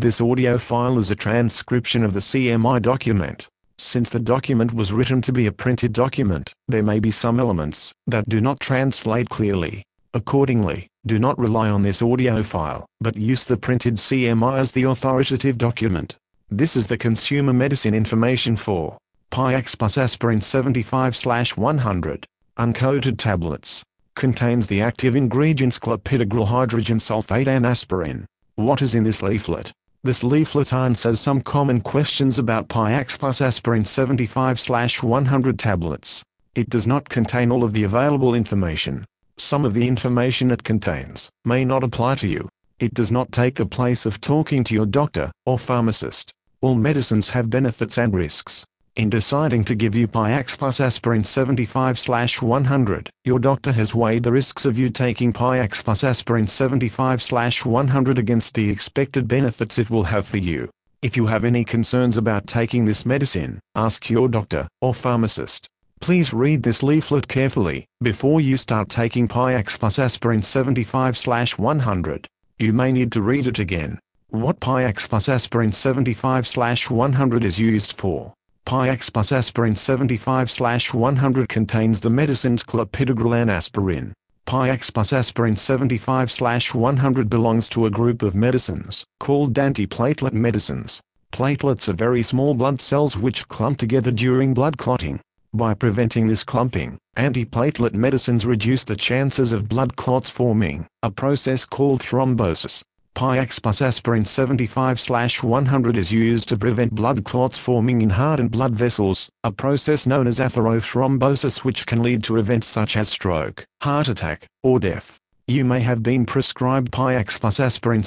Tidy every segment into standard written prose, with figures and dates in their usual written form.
This audio file is a transcription of the CMI document. Since the document was written to be a printed document, there may be some elements that do not translate clearly. Accordingly, do not rely on this audio file, but use the printed CMI as the authoritative document. This is the consumer medicine information for Piox plus aspirin 75/100, uncoated tablets. Contains the active ingredients clopidogrel hydrogen sulfate and aspirin. What is in this leaflet? This leaflet answers some common questions about Piox plus aspirin 75/100 tablets. It does not contain all of the available information. Some of the information it contains may not apply to you. It does not take the place of talking to your doctor or pharmacist. All medicines have benefits and risks. In deciding to give you Piox plus aspirin 75/100, your doctor has weighed the risks of you taking Piox plus aspirin 75/100 against the expected benefits it will have for you. If you have any concerns about taking this medicine, ask your doctor or pharmacist. Please read this leaflet carefully before you start taking Piox plus aspirin 75/100. You may need to read it again. What Piox plus aspirin 75/100 is used for? Piox plus aspirin 75/100 contains the medicines clopidogrel and aspirin. Piox plus aspirin 75/100 belongs to a group of medicines called antiplatelet medicines. Platelets are very small blood cells which clump together during blood clotting. By preventing this clumping, antiplatelet medicines reduce the chances of blood clots forming, a process called thrombosis. Piox plus aspirin 75/100 is used to prevent blood clots forming in heart and blood vessels, a process known as atherothrombosis which can lead to events such as stroke, heart attack, or death. You may have been prescribed Piox plus aspirin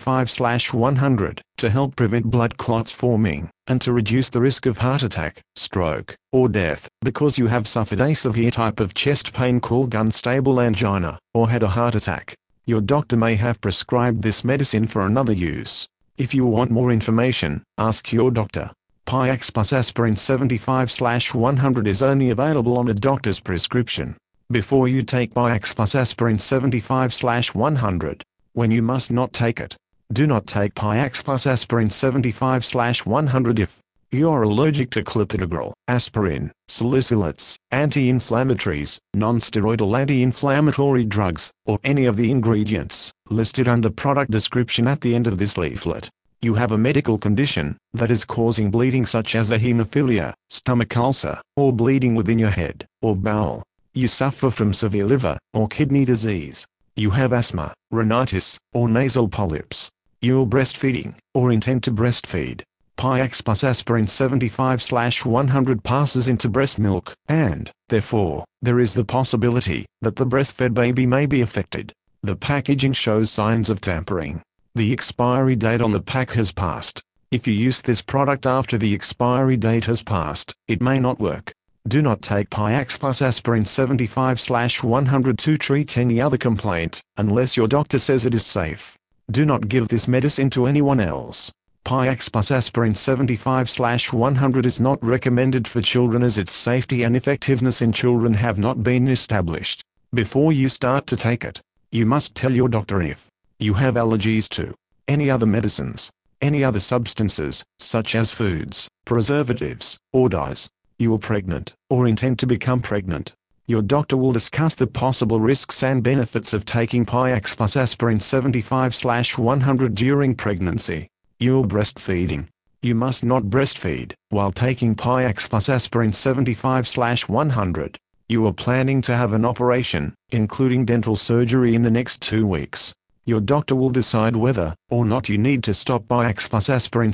75/100 to help prevent blood clots forming, and to reduce the risk of heart attack, stroke, or death, because you have suffered a severe type of chest pain called unstable angina, or had a heart attack. Your doctor may have prescribed this medicine for another use. If you want more information, ask your doctor. Piox plus aspirin 75/100 is only available on a doctor's prescription. Before you take Piox plus aspirin 75/100, when you must not take it, do not take Piox plus aspirin 75/100 if you are allergic to clopidogrel, aspirin, salicylates, anti-inflammatories, non-steroidal anti-inflammatory drugs, or any of the ingredients listed under product description at the end of this leaflet. You have a medical condition that is causing bleeding such as a hemophilia, stomach ulcer, or bleeding within your head or bowel. You suffer from severe liver or kidney disease. You have asthma, rhinitis, or nasal polyps. You're breastfeeding or intend to breastfeed. Piox plus aspirin 75/100 passes into breast milk, and, therefore, there is the possibility that the breastfed baby may be affected. The packaging shows signs of tampering. The expiry date on the pack has passed. If you use this product after the expiry date has passed, it may not work. Do not take Piox plus aspirin 75/100 to treat any other complaint, unless your doctor says it is safe. Do not give this medicine to anyone else. Piox plus aspirin 75/100 is not recommended for children as its safety and effectiveness in children have not been established. Before you start to take it, you must tell your doctor if you have allergies to any other medicines, any other substances, such as foods, preservatives, or dyes. You are pregnant, or intend to become pregnant. Your doctor will discuss the possible risks and benefits of taking Piox plus aspirin 75/100 during pregnancy. You're breastfeeding. You must not breastfeed while taking Piox plus aspirin 75/100. You are planning to have an operation, including dental surgery in the next 2 weeks. Your doctor will decide whether or not you need to stop Piox plus aspirin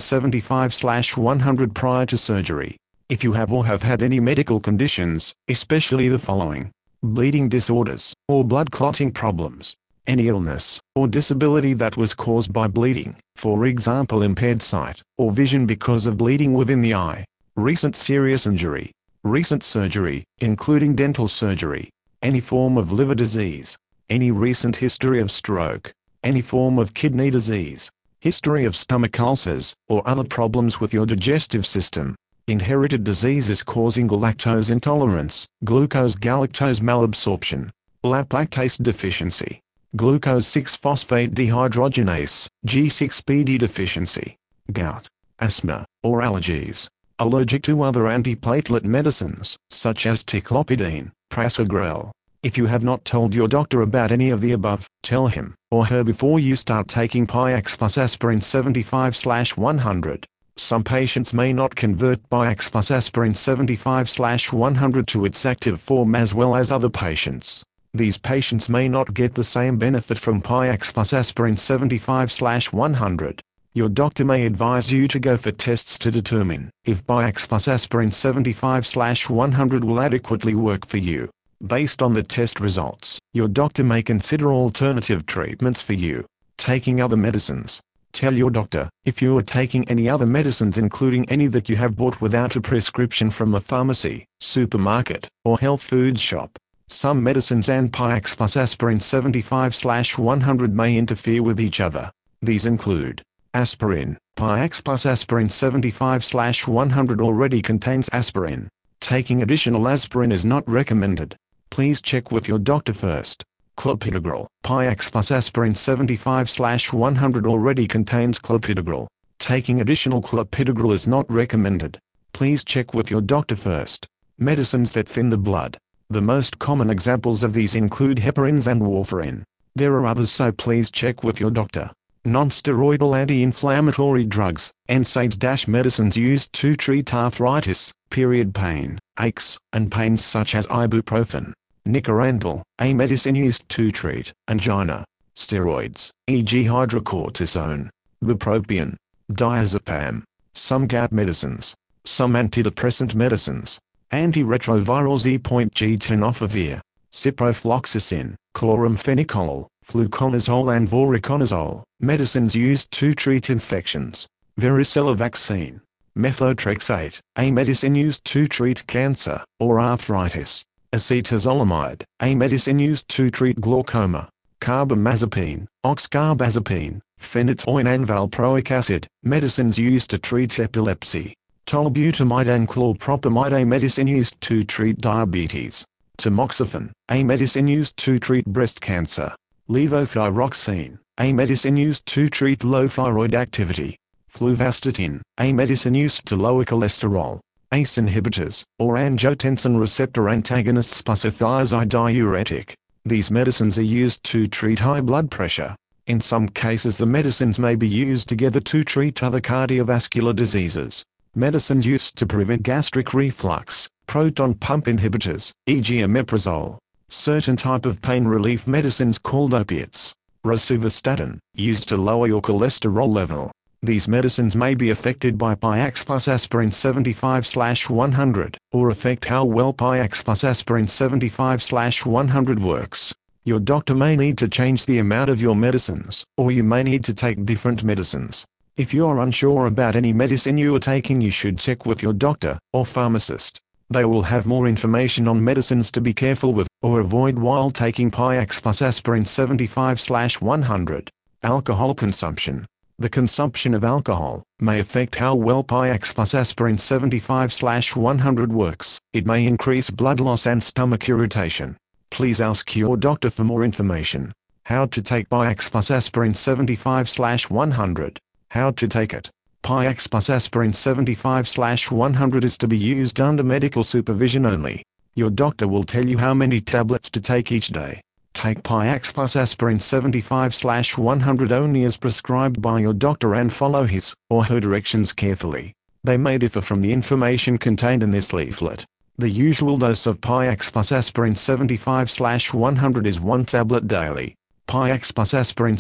75/100 prior to surgery. If you have or have had any medical conditions, especially the following: bleeding disorders, or blood clotting problems, any illness or disability that was caused by bleeding, for example impaired sight or vision because of bleeding within the eye, recent serious injury, recent surgery, including dental surgery, any form of liver disease, any recent history of stroke, any form of kidney disease, history of stomach ulcers, or other problems with your digestive system, inherited diseases causing lactose intolerance, glucose-galactose malabsorption, lactase deficiency, glucose 6-phosphate dehydrogenase, G6PD deficiency, gout, asthma, or allergies, allergic to other antiplatelet medicines, such as ticlopidine, prasugrel. If you have not told your doctor about any of the above, tell him or her before you start taking Piox plus aspirin 75/100. Some patients may not convert Piox plus aspirin 75/100 to its active form as well as other patients. These patients may not get the same benefit from Piox plus aspirin 75/100. Your doctor may advise you to go for tests to determine if Piox plus aspirin 75/100 will adequately work for you. Based on the test results, your doctor may consider alternative treatments for you. Taking other medicines. Tell your doctor if you are taking any other medicines, including any that you have bought without a prescription from a pharmacy, supermarket, or health food shop. Some medicines and Piox plus aspirin 75/100 may interfere with each other. These include aspirin. Piox plus aspirin 75/100 already contains aspirin. Taking additional aspirin is not recommended. Please check with your doctor first. Clopidogrel. Piox plus aspirin 75/100 already contains clopidogrel. Taking additional clopidogrel is not recommended. Please check with your doctor first. Medicines that thin the blood. The most common examples of these include heparins and warfarin. There are others, so please check with your doctor. Non-steroidal anti-inflammatory drugs, NSAIDs-medicines used to treat arthritis, period pain, aches, and pains such as ibuprofen. Nicorandil, a medicine used to treat angina. Steroids, e.g. hydrocortisone, bupropion, diazepam. Some gout medicines. Some antidepressant medicines. Antiretroviral Z.G tenofovir, ciprofloxacin, chloramphenicol, fluconazole and voriconazole. Medicines used to treat infections. Varicella vaccine. Methotrexate, a medicine used to treat cancer or arthritis. Acetazolamide, a medicine used to treat glaucoma. Carbamazepine, oxcarbazepine, phenytoin and valproic acid, medicines used to treat epilepsy. Tolbutamide and chlorpropamide, a medicine used to treat diabetes. Tamoxifen, a medicine used to treat breast cancer. Levothyroxine, a medicine used to treat low thyroid activity. Fluvastatin, a medicine used to lower cholesterol. ACE inhibitors, or angiotensin receptor antagonists plus a thiazide diuretic. These medicines are used to treat high blood pressure. In some cases the medicines may be used together to treat other cardiovascular diseases. Medicines used to prevent gastric reflux, proton pump inhibitors, e.g. omeprazole. Certain type of pain relief medicines called opiates. Rosuvastatin, used to lower your cholesterol level. These medicines may be affected by Piox plus aspirin 75/100, or affect how well Piox plus aspirin 75/100 works. Your doctor may need to change the amount of your medicines, or you may need to take different medicines. If you are unsure about any medicine you are taking, you should check with your doctor or pharmacist. They will have more information on medicines to be careful with or avoid while taking Piox plus aspirin 75/100. Alcohol consumption. The consumption of alcohol may affect how well Piox plus aspirin 75/100 works. It may increase blood loss and stomach irritation. Please ask your doctor for more information. How to take Piox plus aspirin 75/100. How to take it. Piox plus aspirin 75/100 is to be used under medical supervision only. Your doctor will tell you how many tablets to take each day. Take Piox plus aspirin 75/100 only as prescribed by your doctor and follow his or her directions carefully. They may differ from the information contained in this leaflet. The usual dose of Piox plus aspirin 75/100 is 1 tablet daily. Piox plus aspirin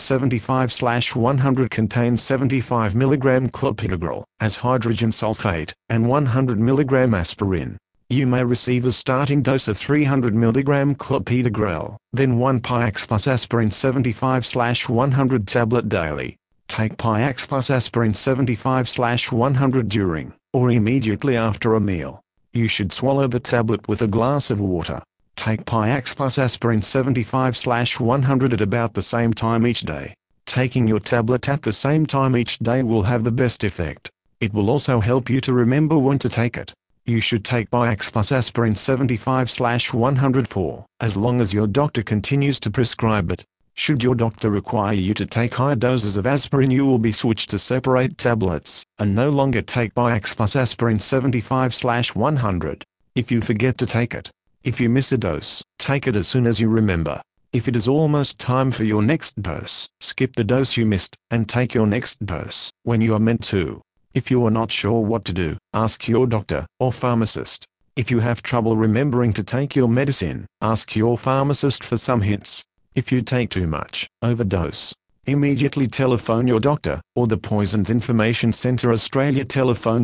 75/100 contains 75 mg clopidogrel as hydrogen sulfate and 100 mg aspirin. You may receive a starting dose of 300 mg clopidogrel, then 1 Piox plus aspirin 75/100 tablet daily. Take Piox plus aspirin 75/100 during or immediately after a meal. You should swallow the tablet with a glass of water. Take Piox plus aspirin 75/100 at about the same time each day. Taking your tablet at the same time each day will have the best effect. It will also help you to remember when to take it. You should take Piox plus aspirin 75/100 for as long as your doctor continues to prescribe it. Should your doctor require you to take higher doses of aspirin, you will be switched to separate tablets, and no longer take Piox plus aspirin 75/100. If you forget to take it. If you miss a dose, take it as soon as you remember. If it is almost time for your next dose, skip the dose you missed, and take your next dose when you are meant to. If you are not sure what to do, ask your doctor or pharmacist. If you have trouble remembering to take your medicine, ask your pharmacist for some hints. If you take too much, overdose, immediately telephone your doctor or the Poisons Information Centre Australia, telephone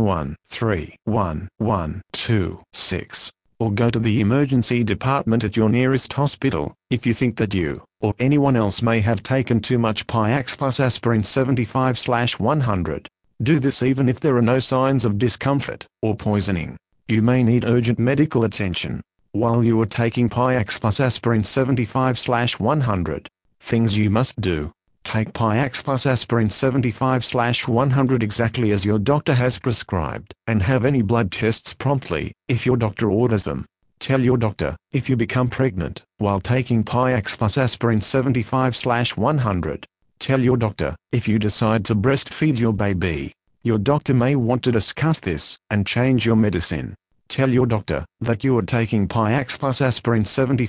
131126, or go to the emergency department at your nearest hospital if you think that you or anyone else may have taken too much Piox plus aspirin 75/100. Do this even if there are no signs of discomfort or poisoning. You may need urgent medical attention while you are taking Piox plus aspirin 75/100. Things you must do. Take Piox plus aspirin 75/100 exactly as your doctor has prescribed, and have any blood tests promptly, if your doctor orders them. Tell your doctor if you become pregnant while taking Piox plus aspirin 75/100. Tell your doctor if you decide to breastfeed your baby. Your doctor may want to discuss this and change your medicine. Tell your doctor that you are taking Piox plus aspirin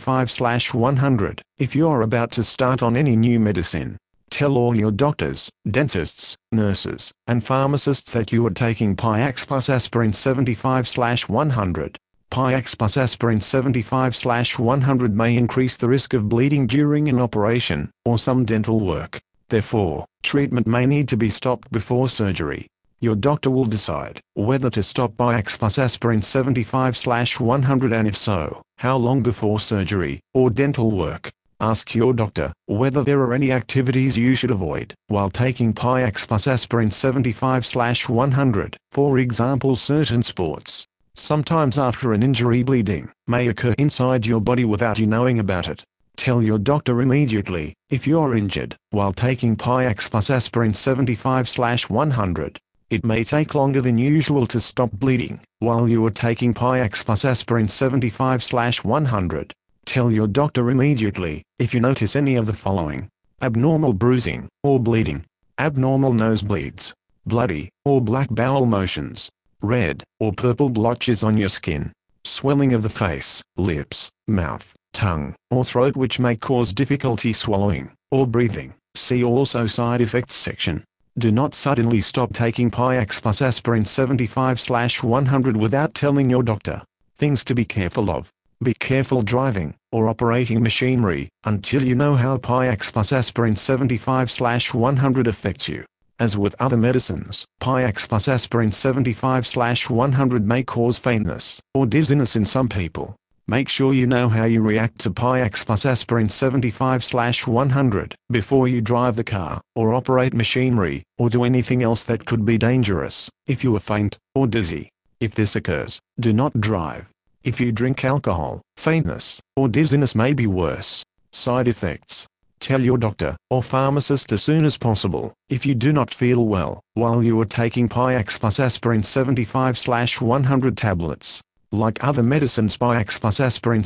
75/100 if you are about to start on any new medicine. Tell all your doctors, dentists, nurses, and pharmacists that you are taking Piox plus aspirin 75/100. Piox plus aspirin 75/100 may increase the risk of bleeding during an operation or some dental work. Therefore, treatment may need to be stopped before surgery. Your doctor will decide whether to stop Piox plus aspirin 75/100, and if so, how long before surgery or dental work. Ask your doctor whether there are any activities you should avoid while taking Piox plus aspirin 75/100. For example, certain sports. Sometimes after an injury, bleeding may occur inside your body without you knowing about it. Tell your doctor immediately if you are injured while taking Piox plus aspirin 75/100. It may take longer than usual to stop bleeding while you are taking Piox plus aspirin 75/100. Tell your doctor immediately if you notice any of the following: abnormal bruising or bleeding, abnormal nosebleeds, bloody or black bowel motions, red or purple blotches on your skin, swelling of the face, lips, mouth, tongue, or throat which may cause difficulty swallowing or breathing. See also side effects section. Do not suddenly stop taking Piox plus aspirin 75/100 without telling your doctor. Things to be careful of. Be careful driving or operating machinery until you know how Piox plus aspirin 75/100 affects you. As with other medicines, Piox plus aspirin 75/100 may cause faintness or dizziness in some people. Make sure you know how you react to Piox plus aspirin 75/100 before you drive the car, or operate machinery, or do anything else that could be dangerous. If you are faint or dizzy, if this occurs, do not drive. If you drink alcohol, faintness or dizziness may be worse. Side effects. Tell your doctor or pharmacist as soon as possible if you do not feel well while you are taking Piox plus aspirin 75/100 tablets. Like other medicines, Piox plus aspirin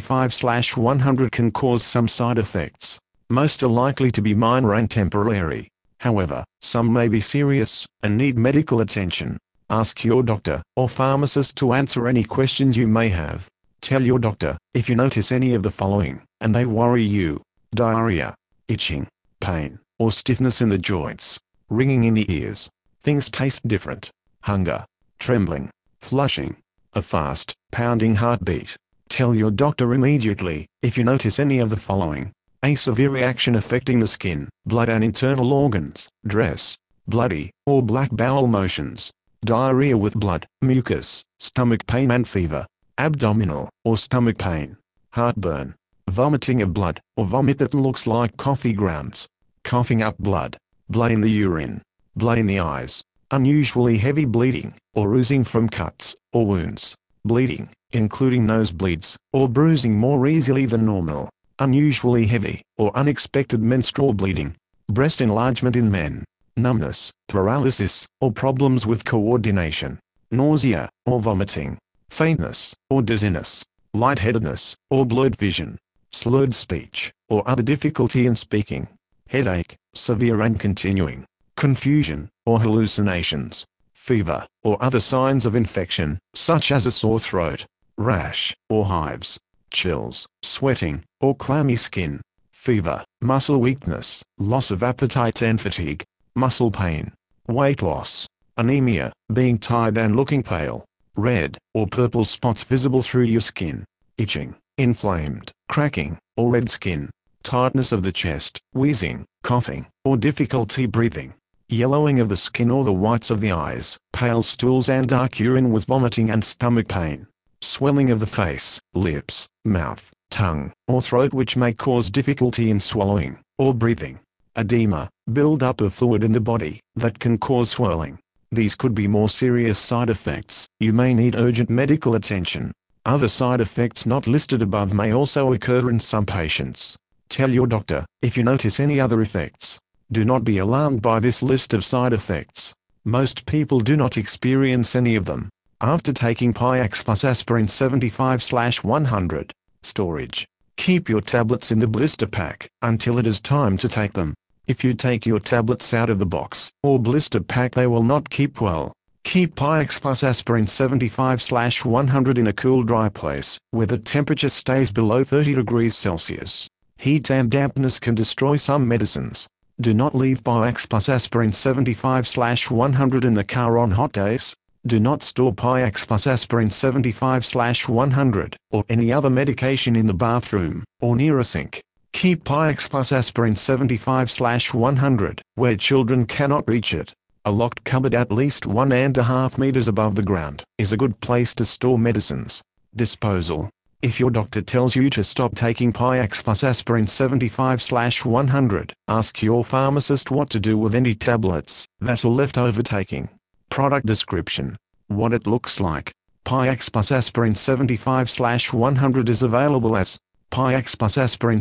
75/100 can cause some side effects. Most are likely to be minor and temporary. However, some may be serious and need medical attention. Ask your doctor or pharmacist to answer any questions you may have. Tell your doctor if you notice any of the following and they worry you: diarrhea, itching, pain, or stiffness in the joints, ringing in the ears, things taste different, hunger, trembling, flushing, a fast, pounding heartbeat. Tell your doctor immediately if you notice any of the following: a severe reaction affecting the skin, blood and internal organs, dress, bloody or black bowel motions, diarrhea with blood, mucus, stomach pain and fever, abdominal or stomach pain, heartburn, vomiting of blood or vomit that looks like coffee grounds, coughing up blood, blood in the urine, blood in the eyes, unusually heavy bleeding, or oozing from cuts or wounds, bleeding, including nosebleeds, or bruising more easily than normal, unusually heavy or unexpected menstrual bleeding, breast enlargement in men, numbness, paralysis, or problems with coordination, nausea or vomiting, faintness or dizziness, lightheadedness or blurred vision, slurred speech, or other difficulty in speaking, headache, severe and continuing, confusion, or hallucinations, fever, or other signs of infection, such as a sore throat, rash, or hives, chills, sweating, or clammy skin, fever, muscle weakness, loss of appetite and fatigue, muscle pain, weight loss, anemia, being tired and looking pale, red or purple spots visible through your skin, itching, inflamed, cracking, or red skin, tightness of the chest, wheezing, coughing, or difficulty breathing, yellowing of the skin or the whites of the eyes, pale stools and dark urine with vomiting and stomach pain, swelling of the face, lips, mouth, tongue, or throat which may cause difficulty in swallowing, or breathing, edema, build-up of fluid in the body, that can cause swelling. These could be more serious side effects. You may need urgent medical attention. Other side effects not listed above may also occur in some patients. Tell your doctor if you notice any other effects. Do not be alarmed by this list of side effects. Most people do not experience any of them. After taking Piox plus aspirin 75/100, storage. Keep your tablets in the blister pack until it is time to take them. If you take your tablets out of the box or blister pack, they will not keep well. Keep Piox plus aspirin 75/100 in a cool, dry place where the temperature stays below 30 degrees Celsius. Heat and dampness can destroy some medicines. Do not leave Piox plus aspirin 75/100 in the car on hot days. Do not store Piox plus aspirin 75/100 or any other medication in the bathroom or near a sink. Keep Piox plus aspirin 75/100 where children cannot reach it. A locked cupboard at least 1.5 meters above the ground is a good place to store medicines. Disposal. If your doctor tells you to stop taking Piox plus aspirin 75/100, ask your pharmacist what to do with any tablets that are left over taking. Product description. What it looks like. Piox plus aspirin 75/100 is available as Piox plus aspirin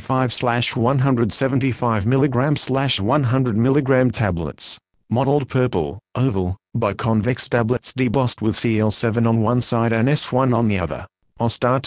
75/100 75 mg/100 mg tablets. Mottled purple, oval, biconvex tablets debossed with CL7 on one side and S1 on the other. OSTAR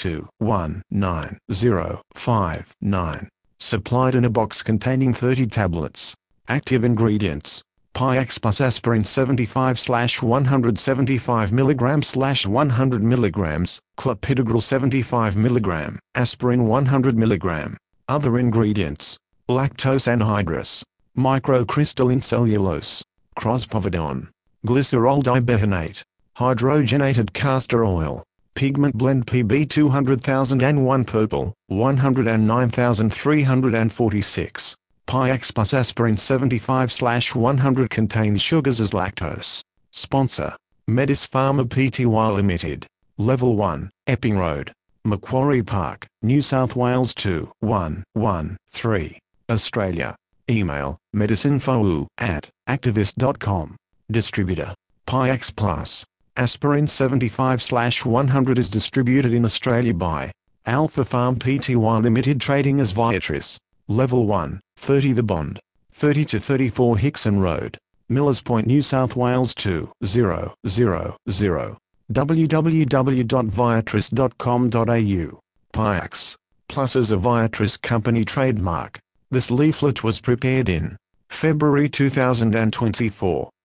219059. Supplied in a box containing 30 tablets. Active ingredients. Piox plus aspirin 75/100 75 mg/100 mg, clopidogrel 75 mg, aspirin 100 mg. Other ingredients. Lactose anhydrous, microcrystalline cellulose, crospovidone, glycerol dibethenate, hydrogenated castor oil, pigment blend PB 200,001 purple, 109,346. Piox plus aspirin 75/100 contains sugars as lactose. Sponsor. Medis Pharma Pty Limited. Level 1, Epping Road, Macquarie Park, New South Wales 21113. Australia. Email, medicinefou@activist.com. Distributor. Piox plus. Aspirin 75/100 is distributed in Australia by Alpha Pharm Pty Limited, trading as Viatris. Level 1, 30 The Bond, 30 to 34 Hickson Road, Millers Point, New South Wales 20000. www.viatris.com.au. Piox Plus is a Viatris company trademark. This leaflet was prepared in February 2024.